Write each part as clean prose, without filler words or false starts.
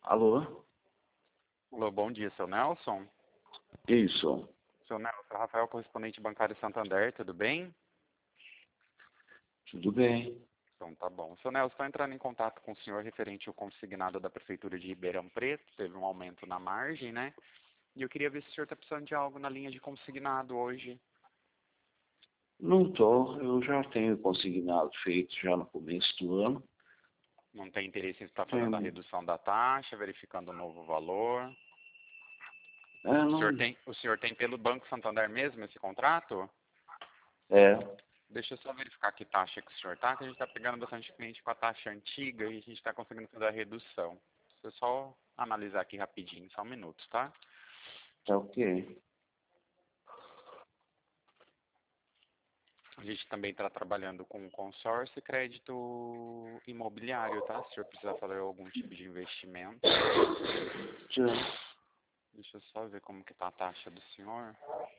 Alô? Alô, bom dia, seu Nelson. Isso. Seu Nelson, Rafael, correspondente bancário Santander, tudo bem? Tudo bem? Então tá bom. Seu Nelson, estou entrando em contato com o senhor referente ao consignado da Prefeitura de Ribeirão Preto, teve um aumento na margem, né? E eu queria ver se o senhor está precisando de algo na linha de consignado hoje. Não tô. Eu já tenho consignado feito já no começo do ano. Não tem interesse em estar fazendo a Tenho. redução da taxa, verificando o novo valor? Não. O senhor tem pelo Banco Santander mesmo esse contrato? É. Deixa eu só verificar que taxa que o senhor está, que a gente está pegando bastante cliente com a taxa antiga e a gente está conseguindo fazer a redução. Deixa eu só analisar aqui rapidinho, só um minuto, tá? Tá ok. A gente também está trabalhando com consórcio e crédito imobiliário, tá? Se o senhor precisar fazer algum tipo de investimento. Já. Deixa eu só ver como que tá a taxa do senhor.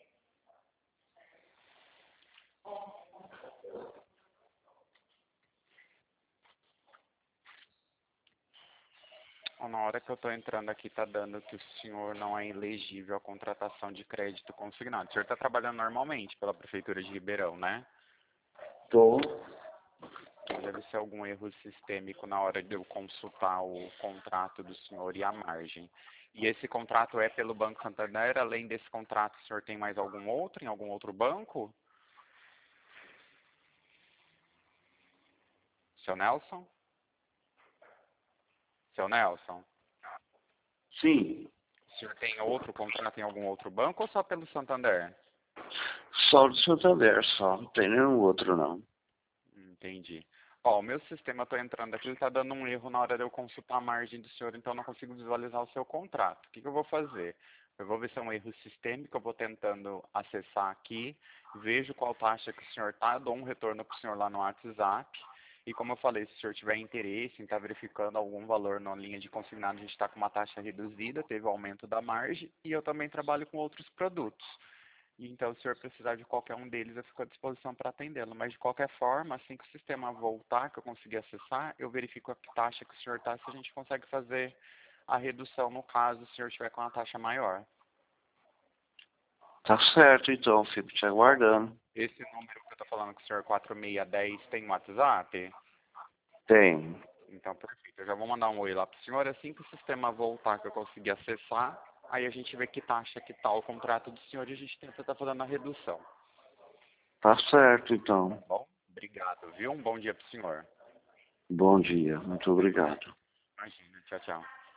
Ó, na hora que eu estou entrando aqui, tá dando que o senhor não é elegível à contratação de crédito consignado. O senhor está trabalhando normalmente pela Prefeitura de Ribeirão, né? Tô. Deve ser algum erro sistêmico na hora de eu consultar o contrato do senhor e a margem. E esse contrato é pelo Banco Santander? Além desse contrato, o senhor tem mais algum outro, em algum outro banco? Seu Nelson? Seu Nelson? Sim. O senhor tem outro contrato em algum outro banco ou só pelo Santander? Só do Santander, só. Não tem nenhum outro, não. Entendi. Ó, o meu sistema, estou entrando aqui, ele está dando um erro na hora de eu consultar a margem do senhor, então eu não consigo visualizar o seu contrato. O que eu vou fazer? Eu vou ver se é um erro sistêmico, eu vou tentando acessar aqui, vejo qual taxa que o senhor está, dou um retorno para o senhor lá no WhatsApp. E como eu falei, se o senhor tiver interesse em estar verificando algum valor na linha de consignado, a gente está com uma taxa reduzida, teve o aumento da margem, e eu também trabalho com outros produtos. E então, se o senhor precisar de qualquer um deles, eu fico à disposição para atendê-lo. Mas, de qualquer forma, assim que o sistema voltar, que eu conseguir acessar, eu verifico a taxa que o senhor está, se a gente consegue fazer a redução, no caso, se o senhor tiver com uma taxa maior. Tá certo, então. Fico te aguardando. Esse número que eu estou falando com o senhor, 4610, tem um WhatsApp? Tem. Então, perfeito. Eu já vou mandar um oi lá para o senhor. Assim que o sistema voltar, que eu conseguir acessar, aí a gente vê que taxa que está o contrato do senhor e a gente tenta estar fazendo a redução. Tá certo, Tá então. bom? Obrigado, viu? Um bom dia para o senhor. Bom dia. Muito obrigado. Imagina. Tchau, tchau.